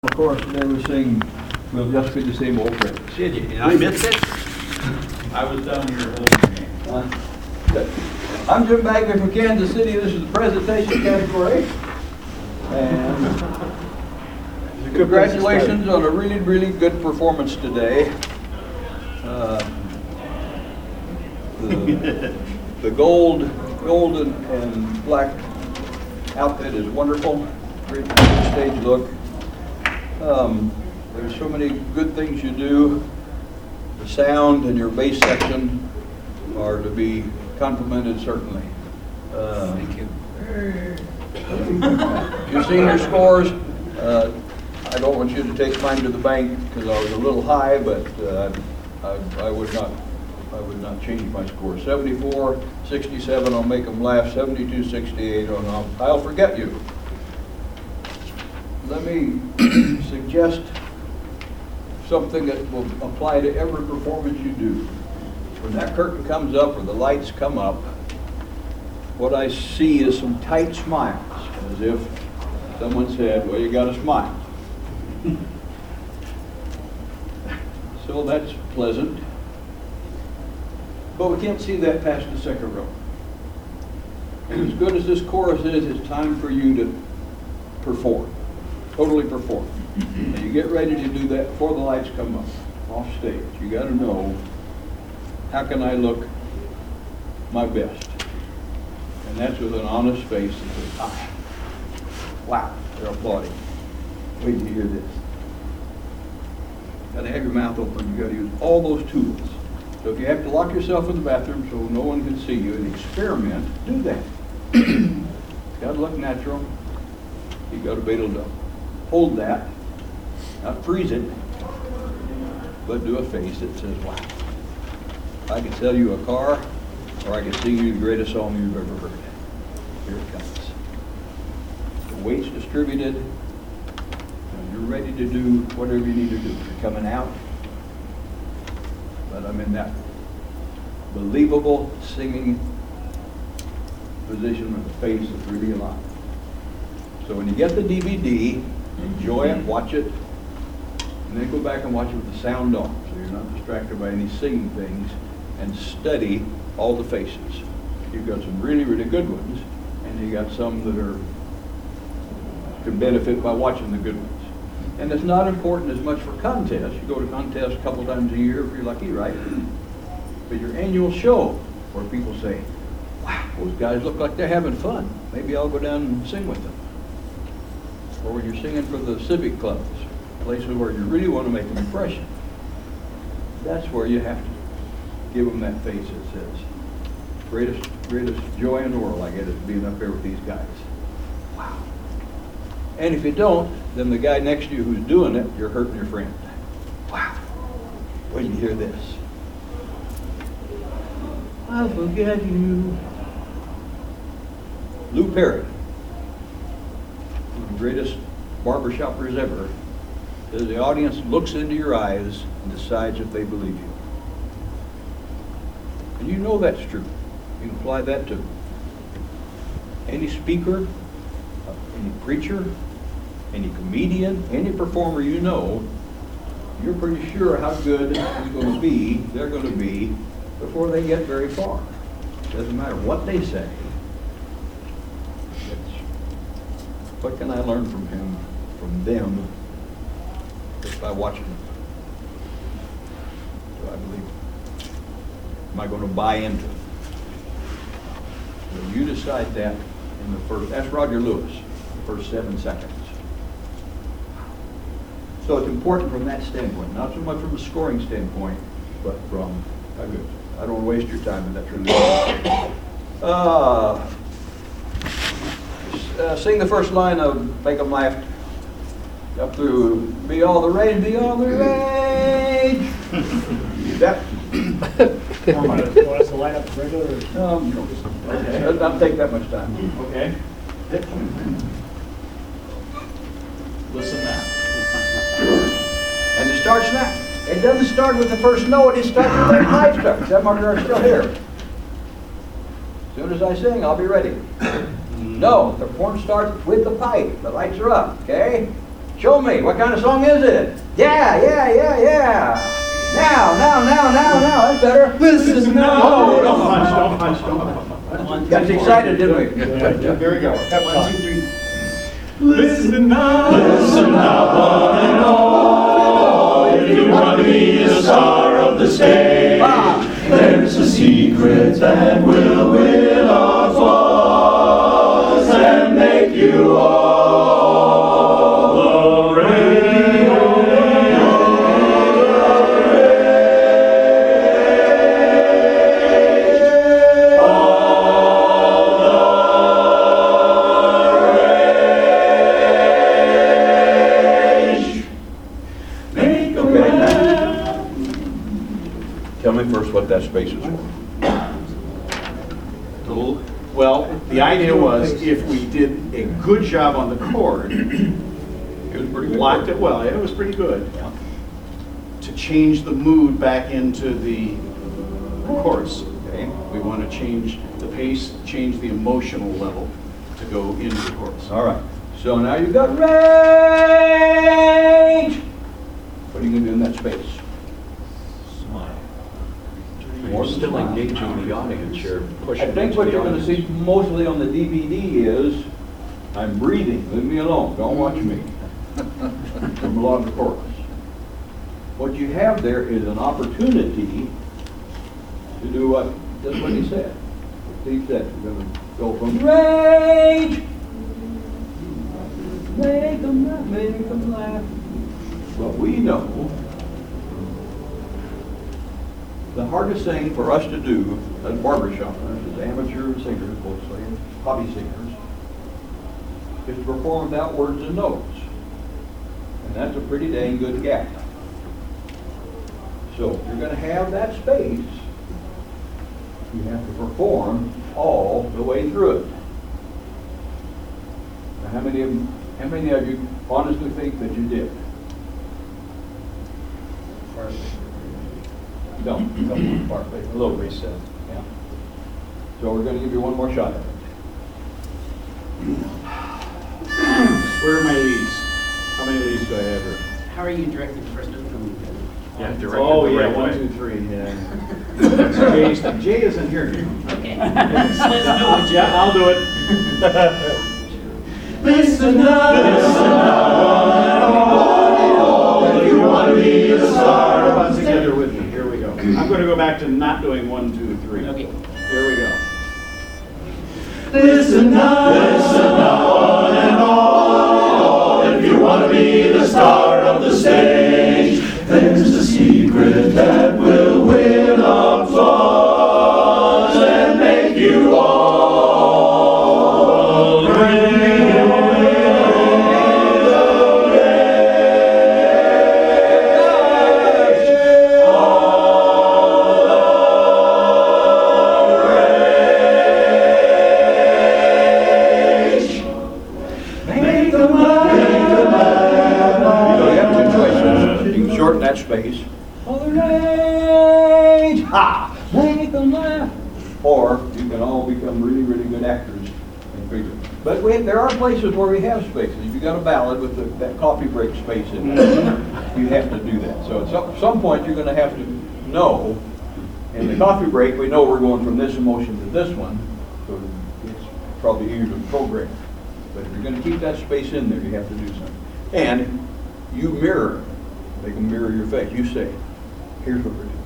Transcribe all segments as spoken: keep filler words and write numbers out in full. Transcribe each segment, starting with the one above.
Of course, they were saying, we'll just be the same old friends. Did you? Did I miss it? I was down here holding your hand. Uh, I'm Jim Bagley from Kansas City. This is the presentation category. And congratulations on a really, really good performance today. Uh, the, the gold, gold and, and black outfit is wonderful. Great stage look. Um, there's so many good things you do. The sound and your bass section are to be complimented, certainly. Uh, Thank you. You've seen your scores. Uh, I don't want you to take mine to the bank because I was a little high, but uh, I, I would not. I would not change my score. seventy-four, sixty-seven, I'll make them laugh. seventy-two, sixty-eight, oh, no, I'll forget you. Let me suggest something that will apply to every performance you do. When that curtain comes up or the lights come up, what I see is some tight smiles, as if someone said, well, you got to smile. So that's pleasant. But we can't see that past the second row. And as good as this chorus is, it's time for you to perform. Totally perform. And you get ready to do that before the lights come up, off stage. You got to know, how can I look my best? And that's with an honest face that says, ah, wow, they're applauding. Wait till you hear this. You got to have your mouth open. You got to use all those tools. So if you have to lock yourself in the bathroom so no one can see you and experiment, do that. You got to look natural. You got to be able to hold that, not freeze it, but do a face that says, wow. I can sell you a car, or I can sing you the greatest song you've ever heard. Here it comes. The weight's distributed, and you're ready to do whatever you need to do. You're coming out, but I'm in that believable singing position with the face that's really alive. So when you get the D V D, enjoy it, watch it, and then go back and watch it with the sound on, so you're not distracted by any singing things, and study all the faces. You've got some really, really good ones, and you got some that are can benefit by watching the good ones. And it's not important as much for contests. You go to contests a couple times a year if you're lucky, right? But your annual show, where people say, wow, those guys look like they're having fun. Maybe I'll go down and sing with them. Or when you're singing for the civic clubs, places where you really want to make an impression. That's where you have to give them that face that says, greatest, greatest joy in the world I get is being up here with these guys. Wow. And if you don't, then the guy next to you who's doing it, you're hurting your friend. Wow. When you hear this. I'll forget you. Lou Perry, one of the greatest barbershoppers ever, says the audience looks into your eyes and decides if they believe you. And you know that's true. You can apply that to any speaker, any preacher, any comedian, any performer you know. You're pretty sure how good he's going to be, they're going to be, before they get very far. Doesn't matter what they say. What can I learn from him, from them, just by watching them? Do I believe it? Am I going to buy into it? Well, you decide that in the first, that's Roger Lewis, the first seven seconds. So it's important from that standpoint, not so much from a scoring standpoint, but from, how good. I don't want to waste your time, but that's really uh, Uh, sing the first line of Make 'Em Laugh up through Be All the Rage, Be All the Rage. That. You want us to line up regular? Or? Um, okay. It'll not take that much time. Okay. Listen now. And it starts now. It doesn't start with the first note, it starts with their pipe starts. That marker are still here. As soon as I sing, I'll be ready. No, the performance starts with the pipe. The lights are up, okay? Show me, what kind of song is it? Yeah, yeah, yeah, yeah. Now, now, now, now, now, that's better. Listen now. No, don't punch, don't punch, don't punch. Got us excited, didn't we? Yeah, here we go. Pep One, talk. two, three. Listen now. Listen now, one and all, if you want to be the star of the stage, there's a secret that will win applause and make you all the rage. Tell me first what that space is for. Well, the idea was if we did a good job on the chord, It was pretty good. locked it well, it was pretty good, to change the mood back into the chorus. Okay. We want to change the pace, change the emotional level to go into the chorus. All right. So now you've got range. What are you going to do in that space? More still engaging the audience here, pushing. I think what you're going to see mostly on the D V D is, I'm breathing, leave me alone, don't watch me. From along the chorus. What you have there is an opportunity to do what, just what he said. Steve said, you're going to go from rage, make them laugh, make them laugh. But we know the hardest thing for us to do as barbershoppers, as amateur singers, mostly, hobby singers, is to perform without words and notes. And that's a pretty dang good gap. So if you're going to have that space, you have to perform all the way through it. Now, how many of you, how many of you honestly think that you did? No, come on, partly, a little reset, yeah. So we're going to give you one more shot at it. Where are my leads? How many leads do I have here? How are you directing the first one? Yeah, directed Oh, the yeah, right one, way. two, three, yeah. Jay's, Jay isn't here. Okay. So let's do it. Yeah, I'll do it. Listen now, listen now, one and all, if you want to be the star How of about the together stage. with me? Here we go. I'm going to go back to not doing one, two, three. Okay. Here we go. Listen now, listen now, one and all, if you want to be the star of the stage, there's a secret that will win applause and make you all ring. Make them laugh, make them laugh. So you have two choices. You can shorten that space. Oh, the rage! Ha! Make them laugh. Or you can all become really, really good actors and figure. But we, there are places where we have spaces. If you got a ballad with the, that coffee break space in it, you have to do that. So at some, some point you're going to have to know. In the coffee break, we know we're going from this emotion to this one, so it's probably easier to program. But if you're going to keep that space in there, you have to do something. And you mirror. They can mirror your face. You say, here's what we're doing.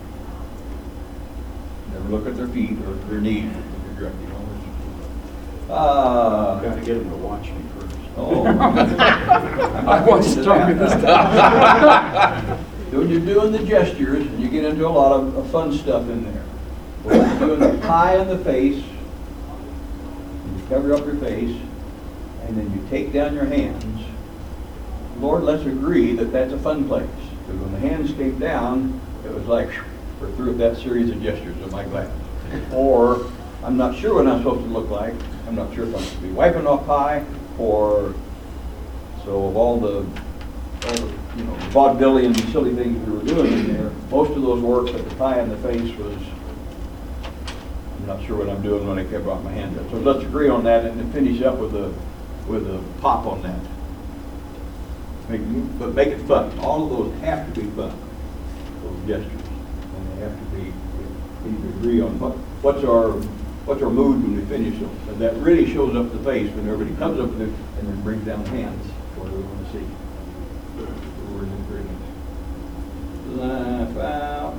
Never look at their feet or their knees. You're directing always. I've got Uh, to get him to watch me first. oh. I want to talk this time. When you're doing the gestures, and you get into a lot of, of fun stuff in there. When you're doing the pie in the face, you cover up your face, and then you take down your hands. Lord, let's agree that that's a fun place. Because when the hands came down, it was like, we're through with that series of gestures of my glass. Or, I'm not sure what I'm supposed to look like. I'm not sure if I'm supposed to be wiping off pie, or, so of all the, all the, you know, vaudevillian and silly things we were doing in there, most of those worked, but the pie in the face was, I'm not sure what I'm doing when I kept off my hands up. So let's agree on that and then finish up with a, with a pop on that. Make, it- but make it fun. All of those have to be fun, those gestures. And they have to be, we need to agree on what, what's our, what's our mood when we finish them. And that really shows up the face when everybody comes up with it and then brings down hands. What do we want to see? We're in agreement. Laugh out.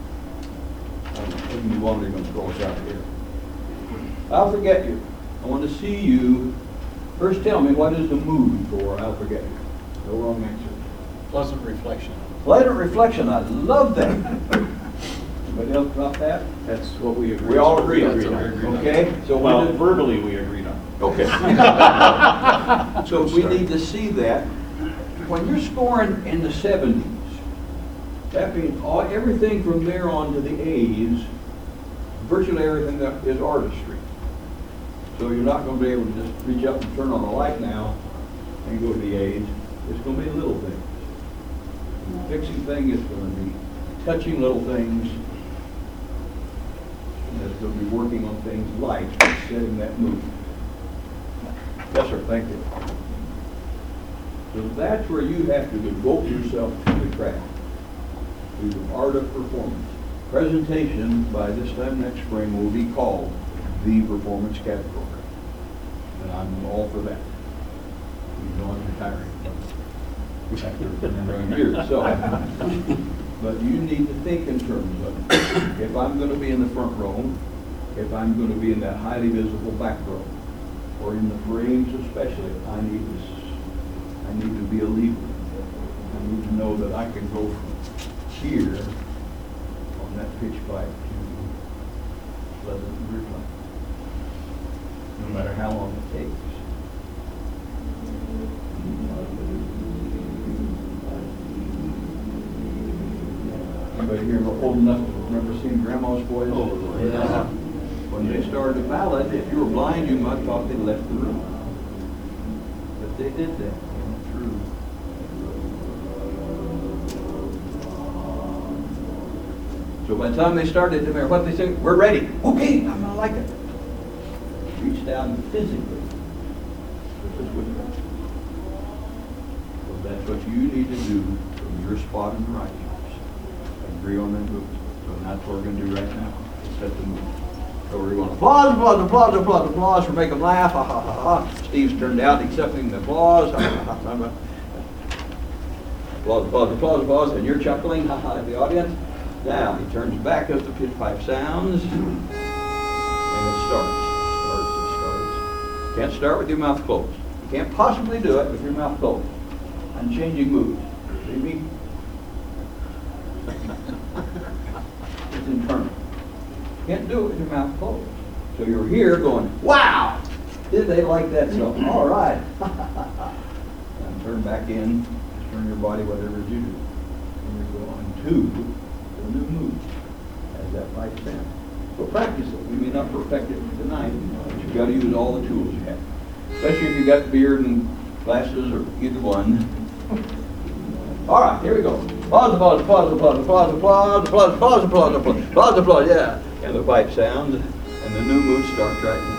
I'm move on, they're going to throw us out here. I'll forget you. I want to see you. First tell me, what is the mood for I'll forget you? No wrong answer. Pleasant reflection. Pleasant reflection, I love that. Anybody else drop that? That's what we agreed. We all agree on That's what we that, agreed on. okay? So Well, when did- verbally, we agreed on. Okay. So we need to see that. When you're scoring in the seventies, that means all, everything from there on to the A's, virtually everything that is artistry. So you're not going to be able to just reach up and turn on a light now and go to the A's. It's going to be little things. The fixing thing is going to be touching little things. And it's going to be working on things like setting that mood. Yes, sir, thank you. So that's where you have to devote yourself to the craft, to the art of performance. Presentation by this time next spring will be called the performance category. And I'm all for that. You know I'm retiring. After a number of years, so. But you need to think in terms of, if I'm going to be in the front row, if I'm going to be in that highly visible back row, or in the frames especially, I need to, s- I need to be a leader. I need to know that I can go from here on that pitch pipe to Pleasant Ridge, no matter how long it takes. Anybody here old enough to remember seeing Grandma's Boys? Oh, yeah. When they started the ballad, if you were blind, you might have thought they left the room. But they did that. They went through. So by the time they started, no matter what they said, we're ready. Okay, I'm gonna like it. Reached out and physically. This is what you got. So that's what you need to do from your spot in the right house. Agree on that move. So that's what we're gonna do right now. Set the move. So we're going to applause, applause, applause, applause, applause for make them laugh. Ha ha ha ha. Steve's turned out accepting the applause. Ha, ha, ha, ha, ha. Applause, applause, applause, applause, and you're chuckling, ha ha, at the audience. Now he turns back as the pitch pipe sounds, and it starts. Starts, it starts. Can't start with your mouth closed. You can't possibly do it with your mouth closed. I'm changing moods. See me? It's internal. Can't do it with your mouth closed. So you're here going, wow! Did they like that song? All right. And turn back in, turn your body, whatever you do. And you're going to a new mood as that pipe sounds. So practice it. We may not perfect it tonight, but you've got to use all the tools you have. Especially if you've got beard and glasses or either one. All right, here we go. Applause, applause, applause, applause, applause, applause, applause, applause, applause, applause, applause, applause, yeah. And the pipe sounds, and the new mood starts right now.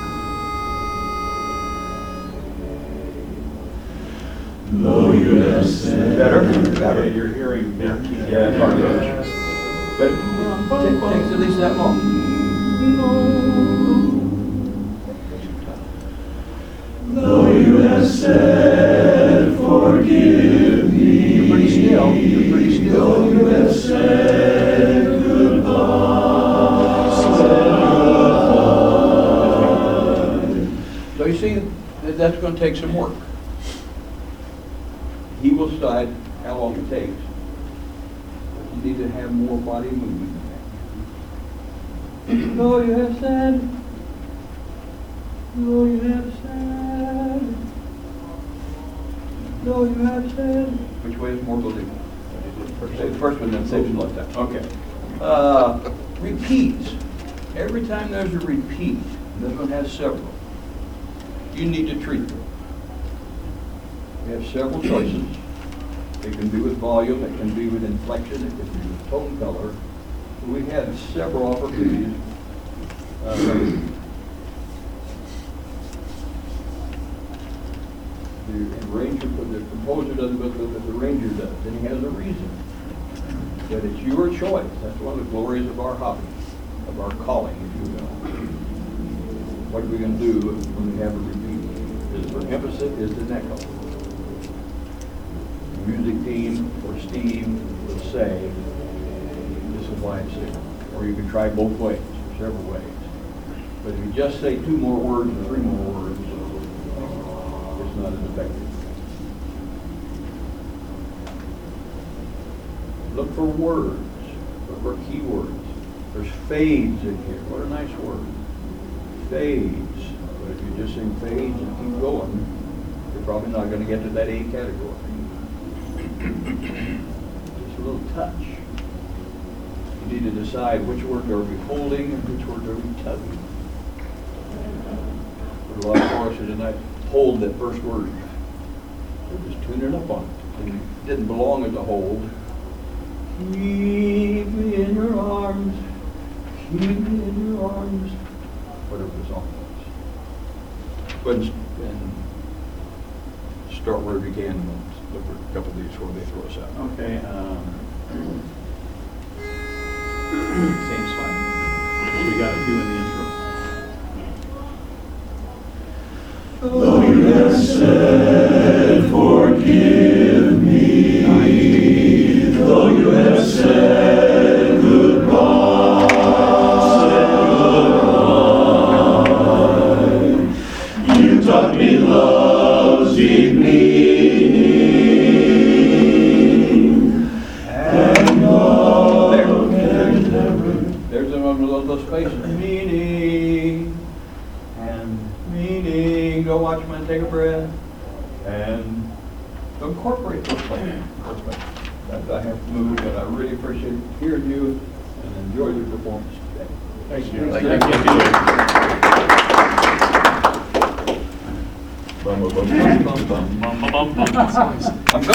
Though you have said Better? Okay, Better. you're hearing their key. Yeah, it's hard to But it ta- takes at least that long. Though you have said, forgive me. You're pretty still. You're pretty Though you still. have said goodbye. So you see, that that's going to take some work. He will decide how long it takes. But you need to have more body movement than that. Though you have said, though you have said, though you have said. Which way is more believable? Say the first one, then say the left time. Okay. Uh, repeats. Every time there's a repeat, this one has several. You need to treat them. We have several choices. It can be with volume, it can be with inflection, it can be with tone color. We have several opportunities. Uh, the arranger, but the composer doesn't go through, but the arranger does, and he has a reason. But it's your choice. That's one of the glories of our hobby, of our calling, if you will. What are we going to do when we have a repeat? Is it for emphasis? Is it an echo? The music team or Steve will say, this is why it's there. Or you can try both ways, or several ways. But if you just say two more words or three more words, it's not as effective. Look for words. Look for keywords. There's fades in here. What a nice word. Fades. But if you just sing fades and keep going, you're probably not going to get to that A category. Just a little touch. You need to decide which word are we holding and which word are we tugging. For a lot of choruses tonight, hold that first word. So just tune it up on it. And it didn't belong as a hold. Keep me in your arms. Keep me in your arms. Whatever the song was. But and start where we can. Look for a couple of these before they throw us out. Okay. Um, same spot. We got a few in the intro. Though you have said, forgive me, though you have said goodbye, said goodbye, you taught me love's deep meaning, and love can never. There's one of those spaces. Meaning and meaning. Go watch man take a breath and incorporate those places. That I have to move, but I really appreciate hearing you and enjoy your performance today. Thank you. Thank you. Bum, bum, bum, bum, bum, bum, bum, bum. I'm going